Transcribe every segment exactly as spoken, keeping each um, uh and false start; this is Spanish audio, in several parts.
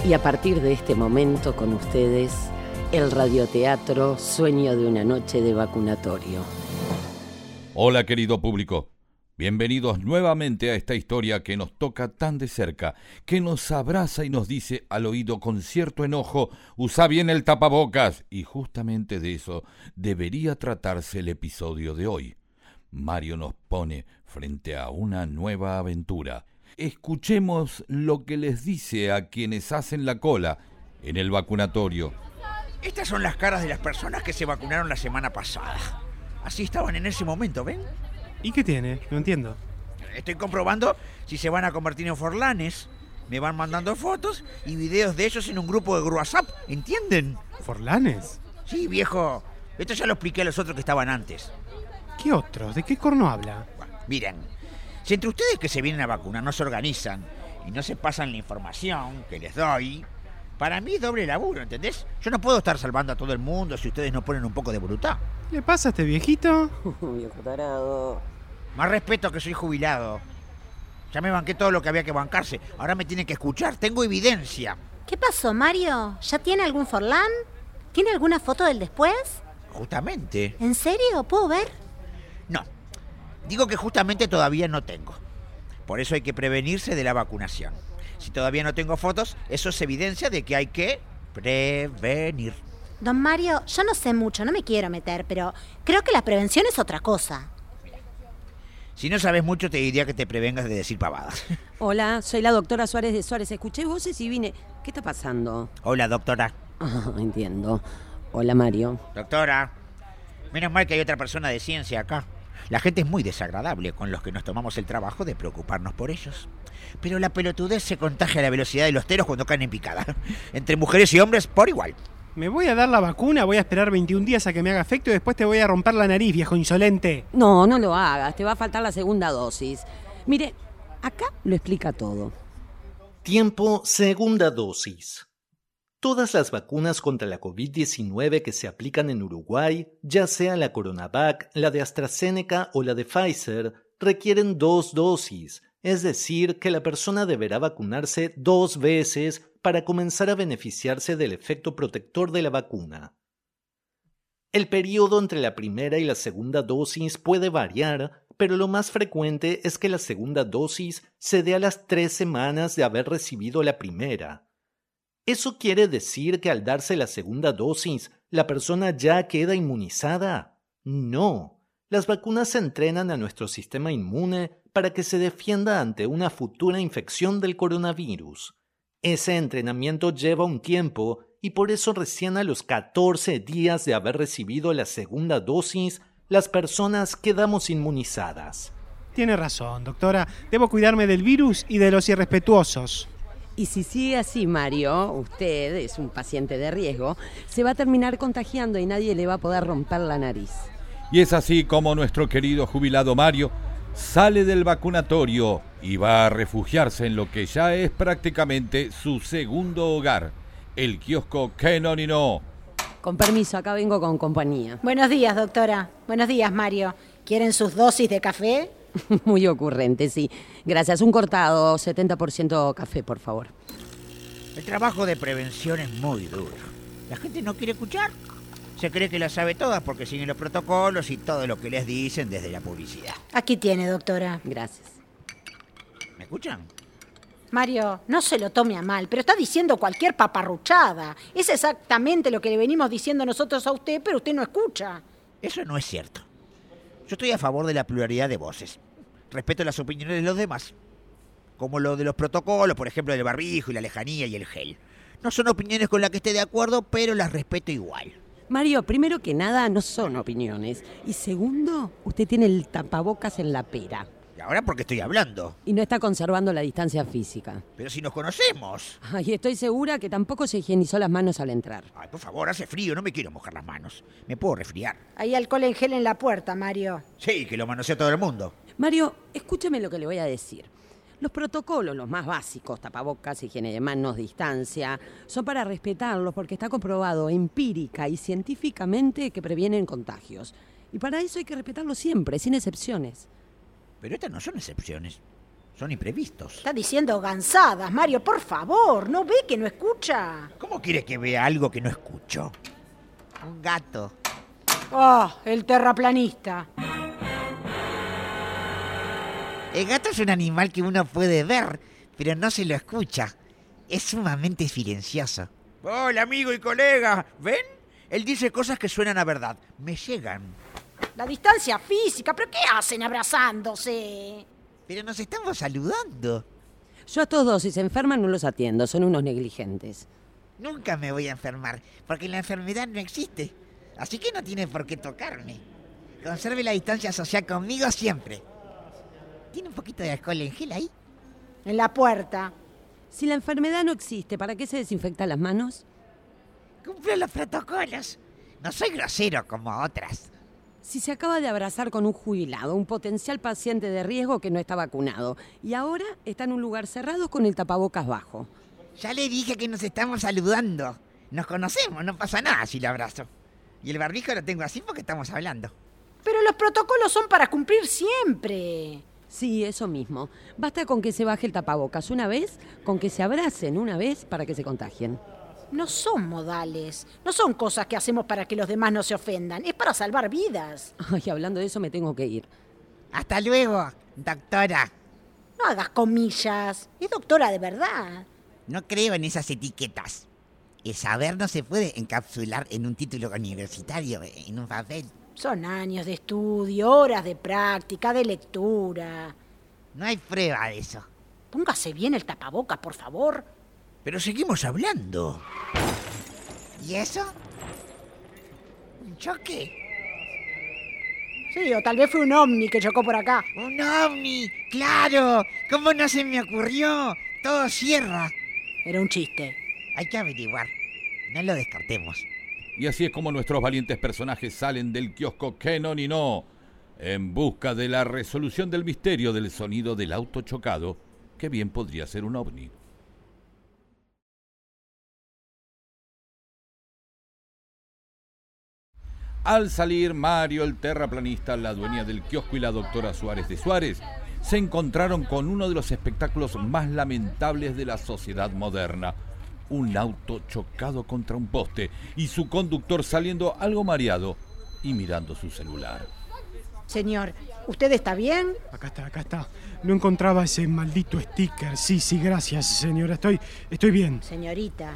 Y a partir de este momento con ustedes, el radioteatro Sueño de una noche de vacunatorio. Hola querido público, bienvenidos nuevamente a esta historia que nos toca tan de cerca, que nos abraza y nos dice al oído con cierto enojo, usa bien el tapabocas, y justamente de eso debería tratarse el episodio de hoy. Mario nos pone frente a una nueva aventura. Escuchemos lo que les dice a quienes hacen la cola en el vacunatorio. Estas son las caras de las personas que se vacunaron la semana pasada. Así estaban en ese momento, ¿ven? ¿Y qué tiene? No entiendo. Estoy comprobando si se van a convertir en forlanes. Me van mandando fotos y videos de ellos en un grupo de WhatsApp, ¿entienden? ¿Forlanes? Sí, viejo. Esto ya lo expliqué a los otros que estaban antes. ¿Qué otros? ¿De qué corno habla? Bueno, miren, si entre ustedes que se vienen a vacunar no se organizan y no se pasan la información que les doy, para mí es doble laburo, ¿entendés? Yo no puedo estar salvando a todo el mundo si ustedes no ponen un poco de voluntad. ¿Qué le pasa a este viejito? Viejo tarado. Más respeto, que soy jubilado. Ya me banqué todo lo que había que bancarse. Ahora me tienen que escuchar. Tengo evidencia. ¿Qué pasó, Mario? ¿Ya tiene algún forlán? ¿Tiene alguna foto del después? Justamente. ¿En serio? ¿Puedo ver? No. Digo que justamente todavía no tengo. Por eso hay que prevenirse de la vacunación. Si todavía no tengo fotos, eso es evidencia de que hay que prevenir. Don Mario, yo no sé mucho, no me quiero meter, pero creo que la prevención es otra cosa. Si no sabes mucho, te diría que te prevengas de decir pavadas. Hola, soy la doctora Suárez de Suárez. Escuché voces y vine. ¿Qué está pasando? Hola, doctora. Ah, entiendo. Hola, Mario. Doctora, menos mal que hay otra persona de ciencia acá. La gente es muy desagradable con los que nos tomamos el trabajo de preocuparnos por ellos. Pero la pelotudez se contagia a la velocidad de los teros cuando caen en picada. Entre mujeres y hombres por igual. Me voy a dar la vacuna, voy a esperar veintiún días a que me haga efecto y después te voy a romper la nariz, viejo insolente. No, no lo hagas, te va a faltar la segunda dosis. Mire, acá lo explica todo. Tiempo, segunda dosis. Todas las vacunas contra la covid diecinueve que se aplican en Uruguay, ya sea la CoronaVac, la de AstraZeneca o la de Pfizer, requieren dos dosis, es decir, que la persona deberá vacunarse dos veces para comenzar a beneficiarse del efecto protector de la vacuna. El periodo entre la primera y la segunda dosis puede variar, pero lo más frecuente es que la segunda dosis se dé a las tres semanas de haber recibido la primera. ¿Eso quiere decir que al darse la segunda dosis, la persona ya queda inmunizada? No. Las vacunas entrenan a nuestro sistema inmune para que se defienda ante una futura infección del coronavirus. Ese entrenamiento lleva un tiempo y por eso recién a los catorce días de haber recibido la segunda dosis, las personas quedamos inmunizadas. Tiene razón, doctora. Debo cuidarme del virus y de los irrespetuosos. Y si sigue así, Mario, usted es un paciente de riesgo, se va a terminar contagiando y nadie le va a poder romper la nariz. Y es así como nuestro querido jubilado Mario sale del vacunatorio y va a refugiarse en lo que ya es prácticamente su segundo hogar, el kiosco Kenon y No. Con permiso, acá vengo con compañía. Buenos días, doctora. Buenos días, Mario. ¿Quieren sus dosis de café? Muy ocurrente, sí. Gracias. Un cortado, setenta por ciento café, por favor. El trabajo de prevención es muy duro. La gente no quiere escuchar. Se cree que la sabe todas porque siguen los protocolos y todo lo que les dicen desde la publicidad. Aquí tiene, doctora. Gracias. ¿Me escuchan? Mario, no se lo tome a mal, pero está diciendo cualquier paparruchada. Es exactamente lo que le venimos diciendo nosotros a usted, pero usted no escucha. Eso no es cierto. Yo estoy a favor de la pluralidad de voces. Respeto las opiniones de los demás. Como lo de los protocolos, por ejemplo, del barbijo y la lejanía y el gel. No son opiniones con las que esté de acuerdo, pero las respeto igual. Mario, primero que nada, no son opiniones. Y segundo, usted tiene el tapabocas en la pera. ¿Y ahora por qué estoy hablando? Y no está conservando la distancia física. Pero si nos conocemos. Ay, estoy segura que tampoco se higienizó las manos al entrar. Ay, por favor, hace frío, no me quiero mojar las manos. Me puedo resfriar. Hay alcohol en gel en la puerta, Mario. Sí, que lo manosea todo el mundo. Mario, escúcheme lo que le voy a decir. Los protocolos, los más básicos, tapabocas, higiene de manos, distancia, son para respetarlos porque está comprobado empírica y científicamente que previenen contagios. Y para eso hay que respetarlos siempre, sin excepciones. Pero estas no son excepciones. Son imprevistos. Está diciendo gansadas, Mario, por favor. ¿No ve que no escucha? ¿Cómo quiere que vea algo que no escucho? Un gato. ¡Ah, el terraplanista! El gato es un animal que uno puede ver, pero no se lo escucha. Es sumamente silencioso. Hola, amigo y colega. ¿Ven? Él dice cosas que suenan a verdad. Me llegan. La distancia física, ¿pero qué hacen abrazándose? Pero nos estamos saludando. Yo a todos, si se enferman, no los atiendo. Son unos negligentes. Nunca me voy a enfermar, porque la enfermedad no existe. Así que no tiene por qué tocarme. Conserve la distancia social conmigo siempre. ¿Tiene un poquito de alcohol en gel ahí? En la puerta. Si la enfermedad no existe, ¿para qué se desinfectan las manos? Cumplo los protocolos. No soy grosero como otras. Si se acaba de abrazar con un jubilado, un potencial paciente de riesgo que no está vacunado, y ahora está en un lugar cerrado con el tapabocas bajo. Ya le dije que nos estamos saludando. Nos conocemos, no pasa nada si lo abrazo. Y el barbijo lo tengo así porque estamos hablando. Pero los protocolos son para cumplir siempre. Sí, eso mismo. Basta con que se baje el tapabocas una vez, con que se abracen una vez para que se contagien. No son modales, no son cosas que hacemos para que los demás no se ofendan, es para salvar vidas. Ay, hablando de eso me tengo que ir. Hasta luego, doctora. No hagas comillas, es doctora de verdad. No creo en esas etiquetas. El saber no se puede encapsular en un título universitario, en un papel. Son años de estudio, horas de práctica, de lectura. No hay prueba de eso. Póngase bien el tapabocas, por favor. Pero seguimos hablando. ¿Y eso? ¿Un choque? Sí, o tal vez fue un ovni que chocó por acá. ¡Un ovni! ¡Claro! ¿Cómo no se me ocurrió? Todo cierra. Era un chiste. Hay que averiguar. No lo descartemos. Y así es como nuestros valientes personajes salen del kiosco Kenon y No, en busca de la resolución del misterio del sonido del auto chocado, que bien podría ser un ovni. Al salir, Mario, el terraplanista, la dueña del kiosco y la doctora Suárez de Suárez se encontraron con uno de los espectáculos más lamentables de la sociedad moderna. Un auto chocado contra un poste y su conductor saliendo algo mareado y mirando su celular. Señor, ¿usted está bien? Acá está, acá está. No encontraba ese maldito sticker. Sí, sí, gracias, señora. Estoy, estoy bien. Señorita.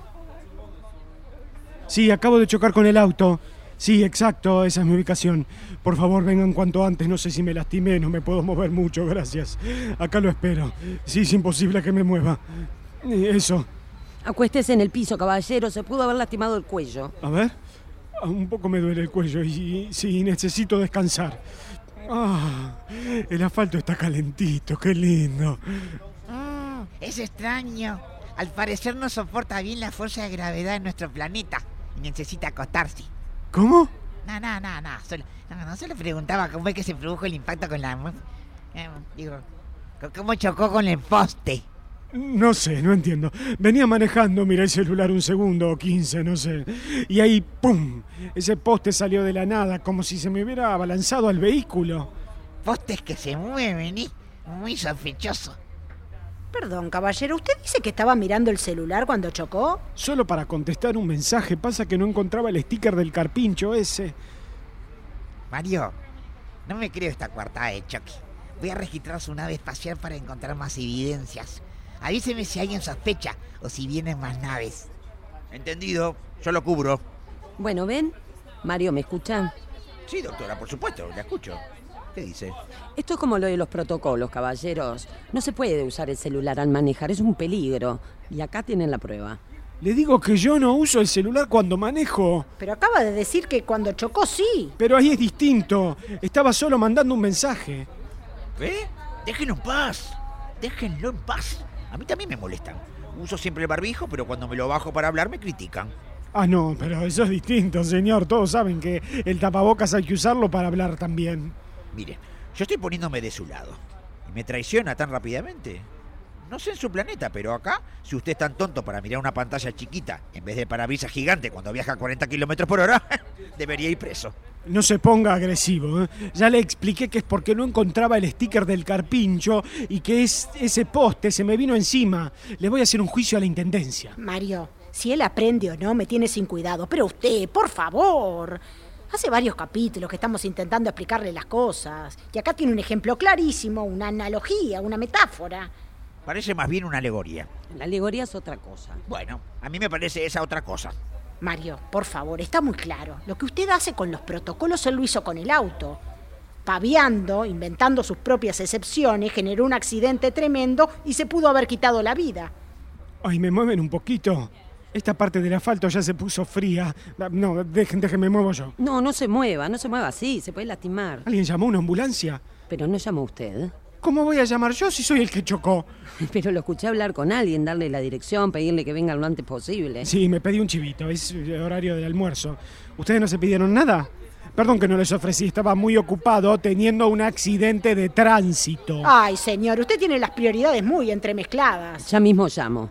Sí, acabo de chocar con el auto. Sí, exacto, esa es mi ubicación. Por favor, vengan cuanto antes. No sé si me lastimé, no me puedo mover mucho, gracias. Acá lo espero. Sí, es imposible que me mueva. Eso. Acuéstese en el piso, caballero. Se pudo haber lastimado el cuello. A ver. Un poco me duele el cuello y sí, necesito descansar. Ah, el asfalto está calentito, qué lindo. Mm, es extraño. Al parecer no soporta bien la fuerza de gravedad en nuestro planeta y necesita acostarse. ¿Cómo? No, no, no, no. Solo, no, no solo preguntaba cómo es que se produjo el impacto con la... Eh, digo, cómo chocó con el poste. No sé, no entiendo. Venía manejando, miré el celular un segundo o quince, no sé. Y ahí, ¡pum! Ese poste salió de la nada, como si se me hubiera abalanzado al vehículo. Postes que se mueven, ¿eh? Muy sospechoso. Perdón, caballero, ¿usted dice que estaba mirando el celular cuando chocó? Solo para contestar un mensaje, pasa que no encontraba el sticker del carpincho ese. Mario, no me creo esta coartada de choque. Voy a registrar su nave espacial para encontrar más evidencias. Avíseme si alguien sospecha o si vienen más naves. Entendido, yo lo cubro. Bueno, ¿ven? Mario, ¿me escucha? Sí, doctora, por supuesto, la escucho. ¿Qué dice? Esto es como lo de los protocolos, caballeros. No se puede usar el celular al manejar, es un peligro. Y acá tienen la prueba. Le digo que yo no uso el celular cuando manejo. Pero acaba de decir que cuando chocó sí. Pero ahí es distinto. Estaba solo mandando un mensaje. ¿Eh? Déjenlo en paz. Déjenlo en paz. A mí también me molestan. Uso siempre el barbijo, pero cuando me lo bajo para hablar me critican. Ah, no, pero eso es distinto, señor. Todos saben que el tapabocas hay que usarlo para hablar también. Mire, yo estoy poniéndome de su lado. ¿Y me traiciona tan rápidamente? No sé en su planeta, pero acá, si usted es tan tonto para mirar una pantalla chiquita en vez de parabrisas gigante cuando viaja a cuarenta kilómetros por hora, debería ir preso. No se ponga agresivo, ¿eh? Ya le expliqué que es porque no encontraba el sticker del carpincho y que es ese poste se me vino encima. Le voy a hacer un juicio a la intendencia. Mario, si él aprende o no, me tiene sin cuidado. Pero usted, por favor. Hace varios capítulos que estamos intentando explicarle las cosas. Y acá tiene un ejemplo clarísimo, una analogía, una metáfora. Parece más bien una alegoría. La alegoría es otra cosa. Bueno, a mí me parece esa otra cosa. Mario, por favor, está muy claro. Lo que usted hace con los protocolos, él lo hizo con el auto. Paviando, inventando sus propias excepciones, generó un accidente tremendo y se pudo haber quitado la vida. Ay, me mueven un poquito. Esta parte del asfalto ya se puso fría. No, dejen, dejen, me muevo yo. No, no se mueva, no se mueva así, se puede lastimar. ¿Alguien llamó a una ambulancia? Pero no llamó usted. ¿Cómo voy a llamar yo si soy el que chocó? Pero lo escuché hablar con alguien, darle la dirección, pedirle que venga lo antes posible. Sí, me pedí un chivito, es horario del almuerzo. ¿Ustedes no se pidieron nada? Perdón que no les ofrecí, estaba muy ocupado teniendo un accidente de tránsito. Ay, señor, usted tiene las prioridades muy entremezcladas. Ya mismo llamo.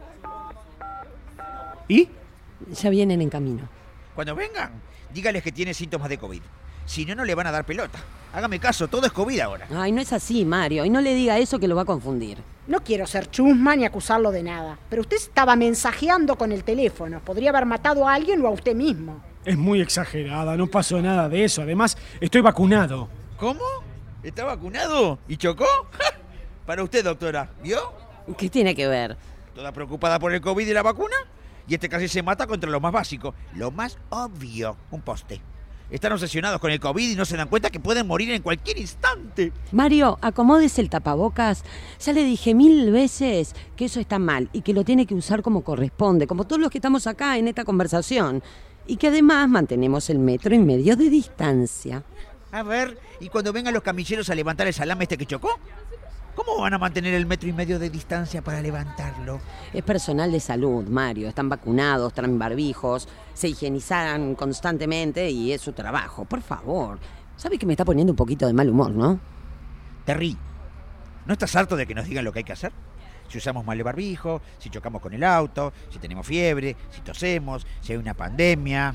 ¿Y? Ya vienen en camino. Cuando vengan, dígales que tiene síntomas de COVID. Si no, no le van a dar pelota. Hágame caso, todo es COVID ahora. Ay, no es así, Mario. Y no le diga eso que lo va a confundir. No quiero ser chusma ni acusarlo de nada, pero usted estaba mensajeando con el teléfono. Podría haber matado a alguien o a usted mismo. Es muy exagerada, no pasó nada de eso. Además, estoy vacunado. ¿Cómo? ¿Está vacunado? ¿Y chocó? Para usted, doctora, ¿vio? ¿Qué tiene que ver? ¿Toda preocupada por el COVID y la vacuna? Y este casi se mata contra lo más básico, lo más obvio, un poste. Están obsesionados con el COVID y no se dan cuenta que pueden morir en cualquier instante. Mario, acomódese el tapabocas. Ya le dije mil veces que eso está mal y que lo tiene que usar como corresponde, como todos los que estamos acá en esta conversación. Y que además mantenemos el metro y medio de distancia. A ver, ¿y cuando vengan los camilleros a levantar el salame este que chocó? ¿Cómo van a mantener el metro y medio de distancia para levantarlo? Es personal de salud, Mario. Están vacunados, traen barbijos, se higienizan constantemente y es su trabajo. Por favor. ¿Sabe que me está poniendo un poquito de mal humor, no? Terry, ¿no estás harto de que nos digan lo que hay que hacer? Si usamos mal el barbijo, si chocamos con el auto, si tenemos fiebre, si tosemos, si hay una pandemia.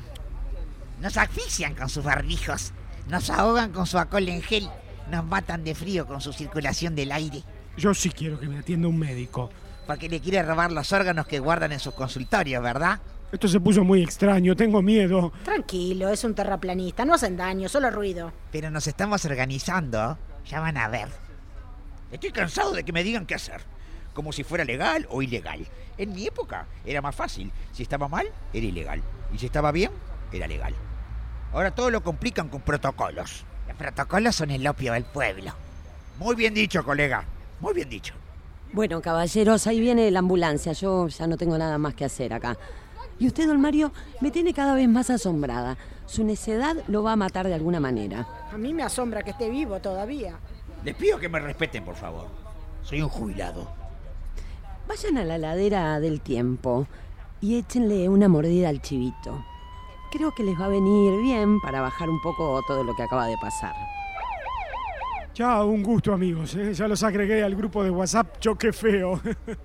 Nos asfixian con sus barbijos, nos ahogan con su alcohol en gel. Nos matan de frío con su circulación del aire. Yo sí quiero que me atienda un médico. Porque le quiere robar los órganos que guardan en sus consultorios, ¿verdad? Esto se puso muy extraño, tengo miedo. Tranquilo, es un terraplanista, no hacen daño, solo ruido. Pero nos estamos organizando, ya van a ver. Estoy cansado de que me digan qué hacer, como si fuera legal o ilegal. En mi época era más fácil. Si estaba mal, era ilegal. Y si estaba bien, era legal. Ahora todo lo complican con protocolos. Los protocolos son el opio del pueblo. Muy bien dicho, colega. Muy bien dicho. Bueno, caballeros, ahí viene la ambulancia. Yo ya no tengo nada más que hacer acá. Y usted, don Mario, me tiene cada vez más asombrada. Su necedad lo va a matar de alguna manera. A mí me asombra que esté vivo todavía. Les pido que me respeten, por favor. Soy un jubilado. Vayan a la ladera del tiempo y échenle una mordida al chivito. Creo que les va a venir bien para bajar un poco todo lo que acaba de pasar. Chao, un gusto, amigos. ¿eh? Ya los agregué al grupo de WhatsApp Choque Feo.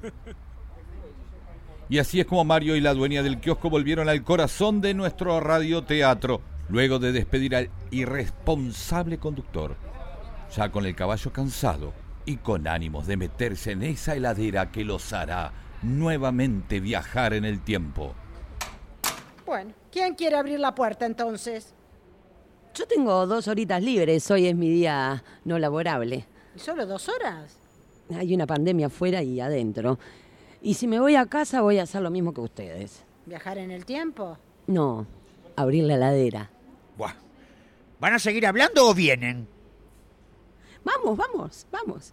Y así es como Mario y la dueña del kiosco volvieron al corazón de nuestro radioteatro, luego de despedir al irresponsable conductor, ya con el caballo cansado y con ánimos de meterse en esa heladera que los hará nuevamente viajar en el tiempo. Bueno, ¿quién quiere abrir la puerta entonces? Yo tengo dos horitas libres, hoy es mi día no laborable. ¿Y solo dos horas? Hay una pandemia afuera y adentro. Y si me voy a casa voy a hacer lo mismo que ustedes. ¿Viajar en el tiempo? No, abrir la heladera. Buah. ¿Van a seguir hablando o vienen? Vamos, vamos, vamos.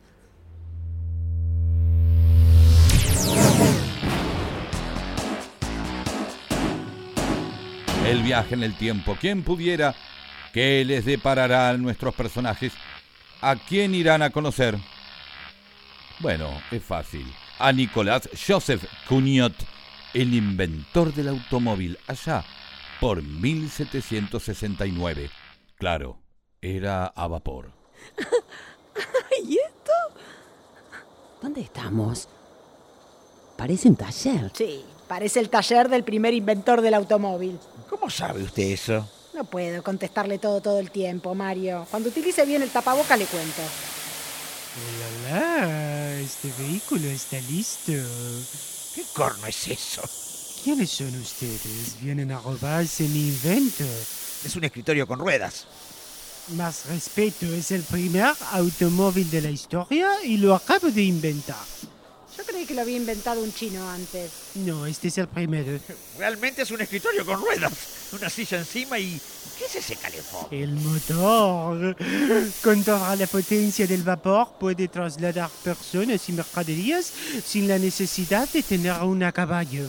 El viaje en el tiempo. ¿Quién pudiera? ¿Qué les deparará a nuestros personajes? ¿A quién irán a conocer? Bueno, es fácil. A Nicolás Joseph Cugnot, el inventor del automóvil, allá por mil setecientos sesenta y nueve. Claro, era a vapor. ¿Y esto? ¿Dónde estamos? Parece un taller. Sí, parece el taller del primer inventor del automóvil. ¿Cómo sabe usted eso? No puedo contestarle todo todo el tiempo, Mario. Cuando utilice bien el tapaboca le cuento. Hola, este vehículo está listo. ¿Qué corno es eso? ¿Quiénes son ustedes? Vienen a robarse mi invento. Es un escritorio con ruedas. Más respeto, es el primer automóvil de la historia y lo acabo de inventar. Yo creí que lo había inventado un chino antes. No, este es el primero. Realmente es un escritorio con ruedas. Una silla encima y... ¿qué es ese calefón? El motor. Con toda la potencia del vapor puede trasladar personas y mercaderías sin la necesidad de tener un caballo.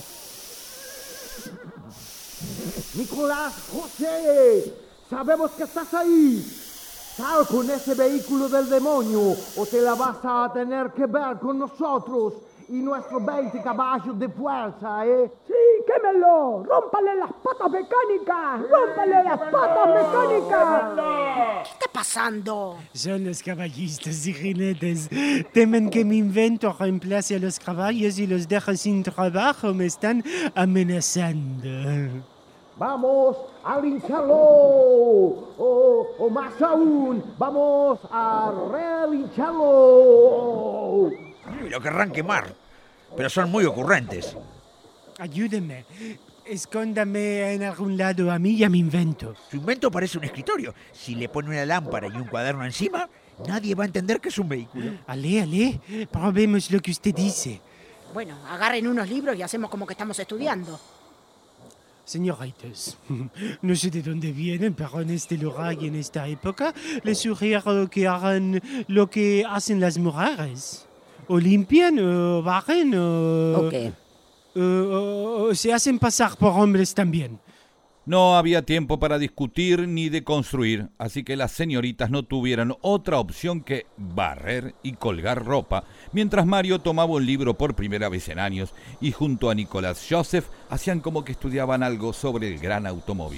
Nicolás, José, sabemos que estás ahí. Sal con ese vehículo del demonio o te la vas a tener que ver con nosotros y nuestros veinte caballos de fuerza, ¿eh? Sí, quémelo, rómpale las patas mecánicas, rómpale las patas mecánicas. ¿Qué está pasando? Son los caballistas y jinetes. Temen que mi invento reemplace a los caballos y los deje sin trabajo. Me están amenazando. Vamos a lincharlo, o, o más aún, vamos a relincharlo. Lo querrán quemar, pero son muy ocurrentes. Ayúdeme. Escóndame en algún lado a mí y a mi invento. Su invento parece un escritorio. Si le pone una lámpara y un cuaderno encima, nadie va a entender que es un vehículo. Ale, ale, probemos lo que usted dice. Bueno, agarren unos libros y hacemos como que estamos estudiando. Señoritas, no sé de dónde vienen, pero en este lugar y en esta época les sugiero que hagan lo que hacen las mujeres. O limpian, o barren, o... ¿O qué? O, o- o se hacen pasar por hombres también. No había tiempo para discutir ni de construir, así que las señoritas no tuvieron otra opción que barrer y colgar ropa, mientras Mario tomaba un libro por primera vez en años y junto a Nicolás Joseph hacían como que estudiaban algo sobre el gran automóvil.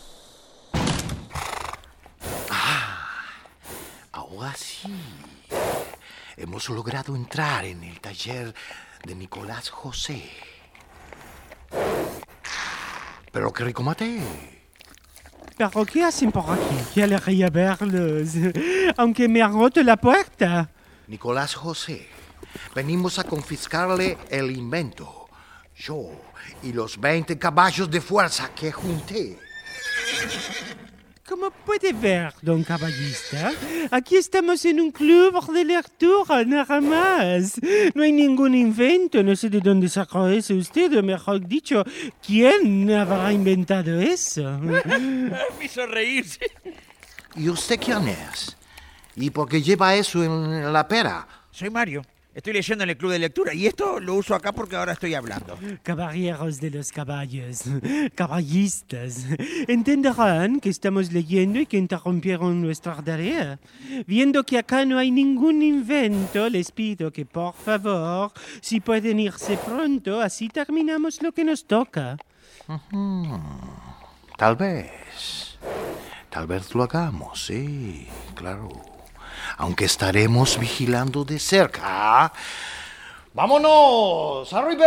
Ahora sí. Hemos logrado entrar en el taller de Nicolás José. Pero qué rico mate. ¿Pero qué hacen por aquí? Qué alegría verlos. Aunque me ha roto la puerta. Nicolás José, venimos a confiscarle el invento. Yo y los veinte caballos de fuerza que junté. Como puede ver, don caballista, aquí estamos en un club de lectura, nada más. No hay ningún invento, no sé de dónde sacó eso usted, o mejor dicho, ¿quién habrá inventado eso? Me hizo reírse. ¿Y usted quién es? ¿Y por qué lleva eso en la pera? Soy Mario. Estoy leyendo en el club de lectura y esto lo uso acá porque ahora estoy hablando. Caballeros de los caballos, caballistas, entenderán que estamos leyendo y que interrumpieron nuestra tarea. Viendo que acá no hay ningún invento, les pido que por favor, si pueden irse pronto, así terminamos lo que nos toca. Uh-huh. Tal vez. Tal vez lo hagamos, sí, claro. Aunque estaremos vigilando de cerca. ¡Vámonos! ¡Arriba!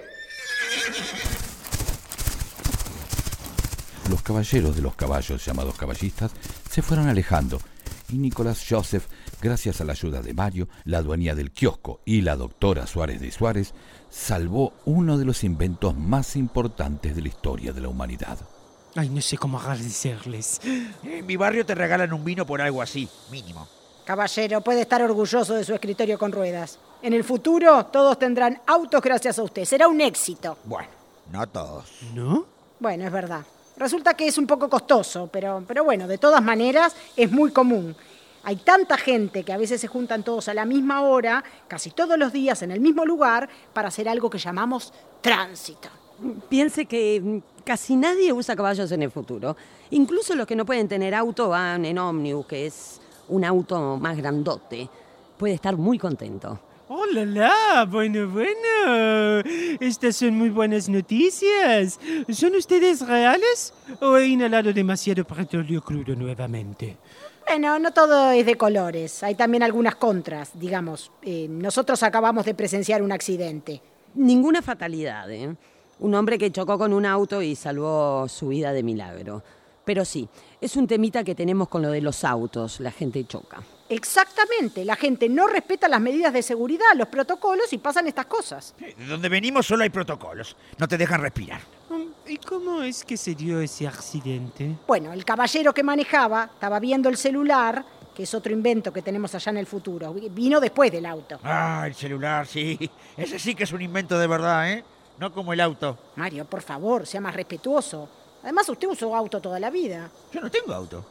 Los caballeros de los caballos, llamados caballistas, se fueron alejando, y Nicolás Joseph, gracias a la ayuda de Mario, la dueña del kiosco y la doctora Suárez de Suárez, salvó uno de los inventos más importantes de la historia de la humanidad. Ay, no sé cómo agradecerles. En mi barrio te regalan un vino por algo así, mínimo. Caballero, puede estar orgulloso de su escritorio con ruedas. En el futuro, todos tendrán autos gracias a usted. Será un éxito. Bueno, no todos. ¿No? Bueno, es verdad. Resulta que es un poco costoso, pero, pero bueno, de todas maneras, es muy común. Hay tanta gente que a veces se juntan todos a la misma hora, casi todos los días en el mismo lugar, para hacer algo que llamamos tránsito. Piense que casi nadie usa caballos en el futuro. Incluso los que no pueden tener auto van en ómnibus, que es un auto más grandote. Puede estar muy contento. ¡Oh, la, la! Bueno, bueno. Estas son muy buenas noticias. ¿Son ustedes reales o he inhalado demasiado petróleo crudo nuevamente? Bueno, no todo es de colores. Hay también algunas contras, digamos. Eh, nosotros acabamos de presenciar un accidente. Ninguna fatalidad, ¿eh? Un hombre que chocó con un auto y salvó su vida de milagro. Pero sí, es un temita que tenemos con lo de los autos, la gente choca. Exactamente, la gente no respeta las medidas de seguridad, los protocolos y pasan estas cosas. De donde venimos solo hay protocolos, no te dejan respirar. ¿Y cómo es que se dio ese accidente? Bueno, el caballero que manejaba estaba viendo el celular, que es otro invento que tenemos allá en el futuro. Vino después del auto. Ah, el celular, sí. Ese sí que es un invento de verdad, ¿eh? No como el auto. Mario, por favor, sea más respetuoso. Además, usted usó auto toda la vida. Yo no tengo auto.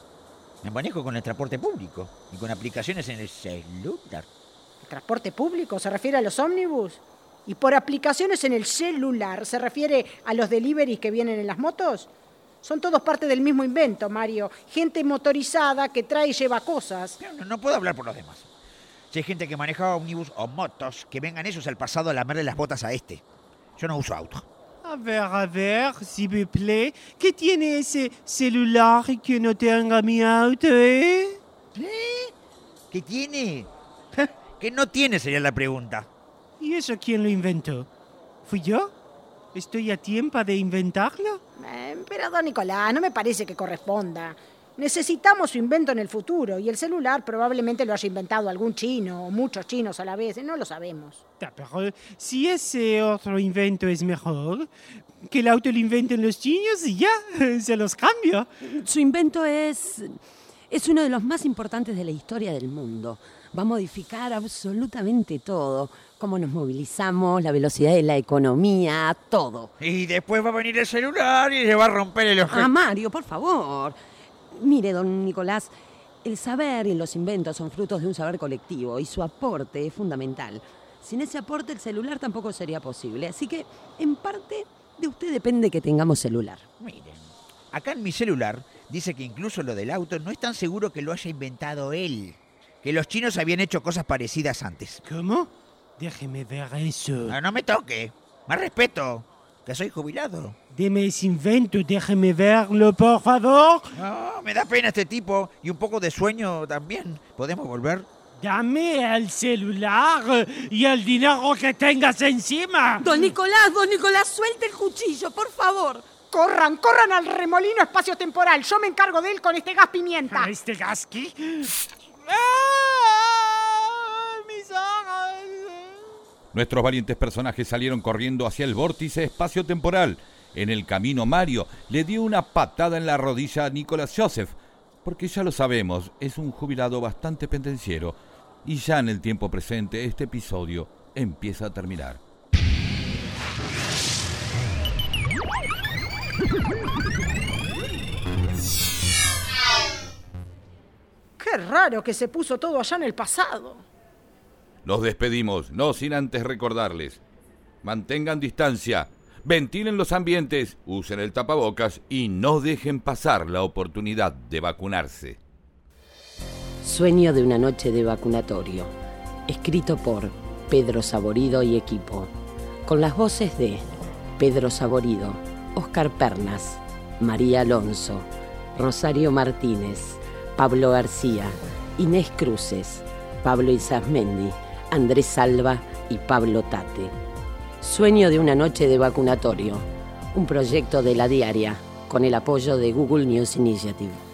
Me manejo con el transporte público y con aplicaciones en el celular. ¿El transporte público se refiere a los ómnibus? ¿Y por aplicaciones en el celular se refiere a los deliveries que vienen en las motos? Son todos parte del mismo invento, Mario. Gente motorizada que trae y lleva cosas. No, no puedo hablar por los demás. Si hay gente que maneja ómnibus o motos, que vengan ellos al pasado a lamerle las botas a este. Yo no uso auto. A ver, a ver, s'il vous plaît. ¿Qué tiene ese celular que no tenga mi auto, eh? ¿Eh? ¿Qué tiene? ¿Qué no tiene sería la pregunta? ¿Y eso quién lo inventó? ¿Fui yo? ¿Estoy a tiempo de inventarlo? Eh, pero, don Nicolás, no me parece que corresponda. Necesitamos su invento en el futuro y el celular probablemente lo haya inventado algún chino o muchos chinos a la vez, no lo sabemos. Pero si ese otro invento es mejor, que el auto lo inventen los chinos y ya, se los cambio. Su invento es, es uno de los más importantes de la historia del mundo. Va a modificar absolutamente todo. Cómo nos movilizamos, la velocidad de la economía, todo. Y después va a venir el celular y le va a romper el objeto. Ah, Mario, por favor. Mire, don Nicolás, el saber y los inventos son frutos de un saber colectivo y su aporte es fundamental. Sin ese aporte el celular tampoco sería posible. Así que, en parte, de usted depende que tengamos celular. Miren, acá en mi celular dice que incluso lo del auto no es tan seguro que lo haya inventado él. Que los chinos habían hecho cosas parecidas antes. ¿Cómo? Déjeme ver eso. No, no me toque. Más respeto, que soy jubilado. Deme ese invento, déjeme verlo, por favor. No, me da pena este tipo y un poco de sueño también. ¿Podemos volver? Dame el celular y el dinero que tengas encima. Don Nicolás, don Nicolás, suelte el cuchillo, por favor. Corran, corran al remolino espacio-temporal. Yo me encargo de él con este gas pimienta. ¿Este gas qué? Nuestros valientes personajes salieron corriendo hacia el vórtice espacio-temporal. En el camino, Mario le dio una patada en la rodilla a Nicolás Joseph, porque ya lo sabemos, es un jubilado bastante pendenciero, y ya en el tiempo presente este episodio empieza a terminar. Qué raro que se puso todo allá en el pasado. Los despedimos, no sin antes recordarles. Mantengan distancia, ventilen los ambientes, usen el tapabocas y no dejen pasar la oportunidad de vacunarse. Sueño de una noche de vacunatorio. Escrito por Pedro Saborido y equipo. Con las voces de Pedro Saborido, Oscar Pernas, María Alonso, Rosario Martínez, Pablo García, Inés Cruces, Pablo Izasmendi, Andrés Salva y Pablo Tate. Sueño de una noche de vacunatorio, un proyecto de La Diaria con el apoyo de Google News Initiative.